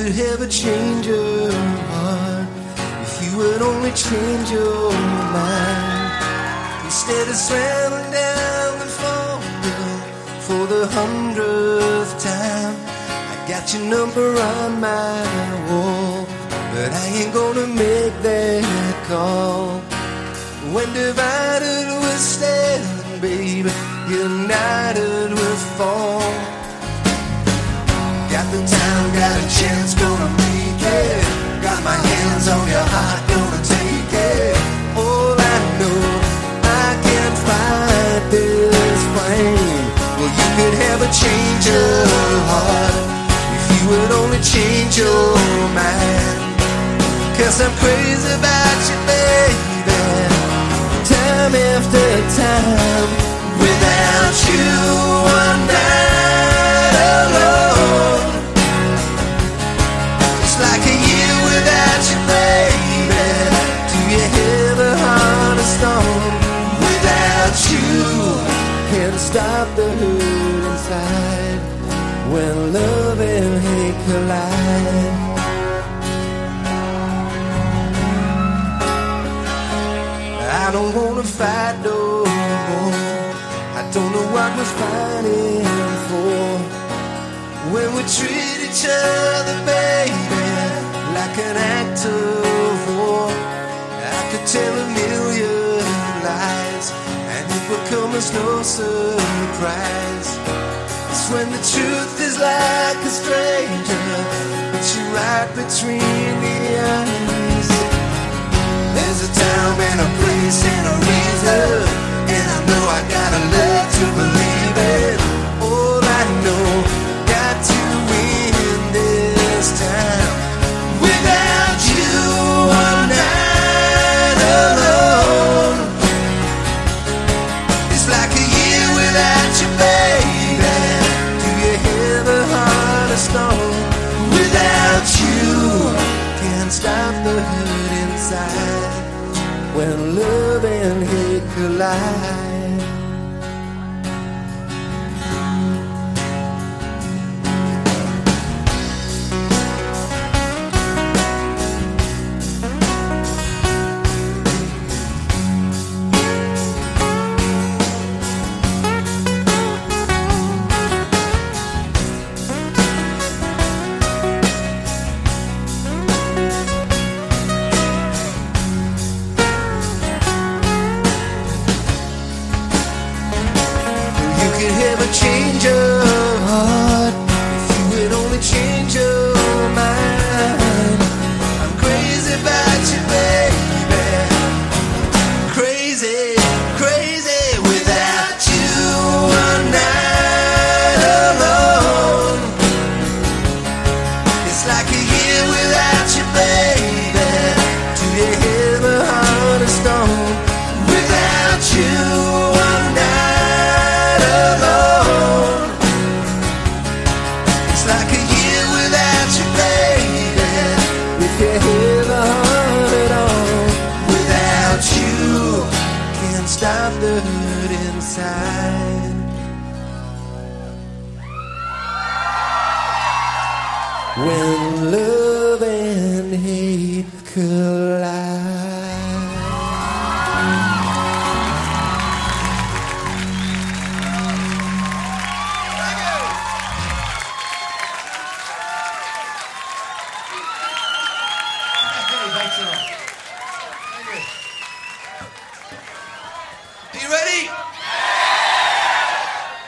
could have a change of heart if you would only change your mind. Instead of slamming down the phone for the 100th time, I got your number on my wall, but I ain't gonna make that call. When divided we'll stand, baby, united we'll fall. Got the time, got a chance, gonna make it. Got my hands on your heart, gonna take it. All I know, I can't fight this flame. Well, you could have a change of heart if you would only change your mind. 'Cause I'm crazy about you, baby, time after time. Without you one night alone, it's like a year without you, baby. Do you have a heart of stone? Without you, can't stop the hurt inside when love and hate collide. I don't wanna fight no more. I don't know what we're fighting for. When we treat each other, baby, like an act of war. I could tell a million lies, and it would come as no surprise. It's when the truth is like a stranger, it's you right between the eyes. There's a time and a place and a reason, and I know I gotta love to believe it. All I know, got to win this time. Without you one night alone, it's like a year without you, baby. Do you have a heart of stone? Without you, can't stop the hurt inside when love and hate collide. Change of heart if you would only change your mind. I'm crazy about you, baby. Crazy, crazy without you one night alone. It's like a year without you, baby. Do you have a heart of stone? Without you one night alone, it's like a year without you, baby. If you have a heart at all, without you, can't stop the hurt inside. When love